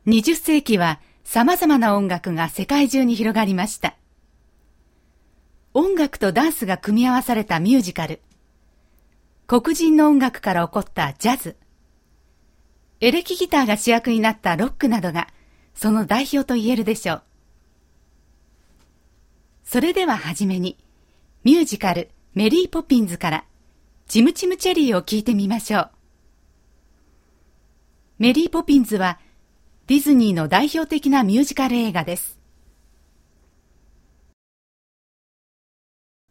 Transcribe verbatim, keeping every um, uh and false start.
にじゅっせいきは様々な音楽が世界中に広がりました。音楽とダンスが組み合わされたミュージカル、黒人の音楽から起こったジャズ、エレキギターが主役になったロックなどがその代表と言えるでしょう。それでははじめに、ミュージカルメリーポピンズからチムチムチェリーを聴いてみましょう。メリーポピンズはディズニーの代表的なミュージカル映画です。